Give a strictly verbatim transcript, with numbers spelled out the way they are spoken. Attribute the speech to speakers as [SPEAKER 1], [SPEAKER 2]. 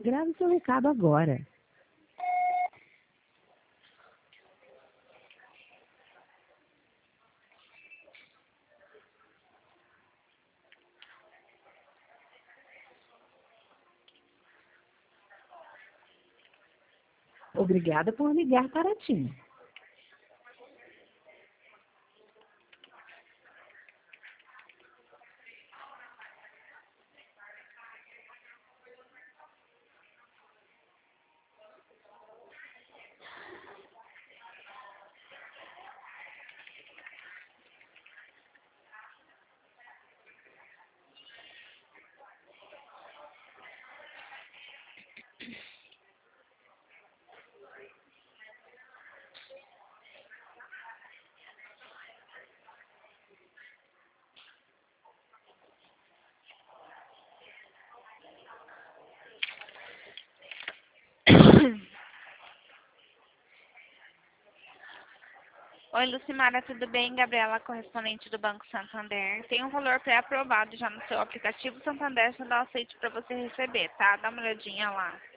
[SPEAKER 1] Grave seu recado agora. Obrigada por ligar para a TIM.
[SPEAKER 2] Oi, Lucimara, tudo bem? Gabriela, correspondente do Banco Santander. Tem um valor pré-aprovado já no seu aplicativo Santander, só dá aceite para você receber, tá? Dá uma olhadinha lá.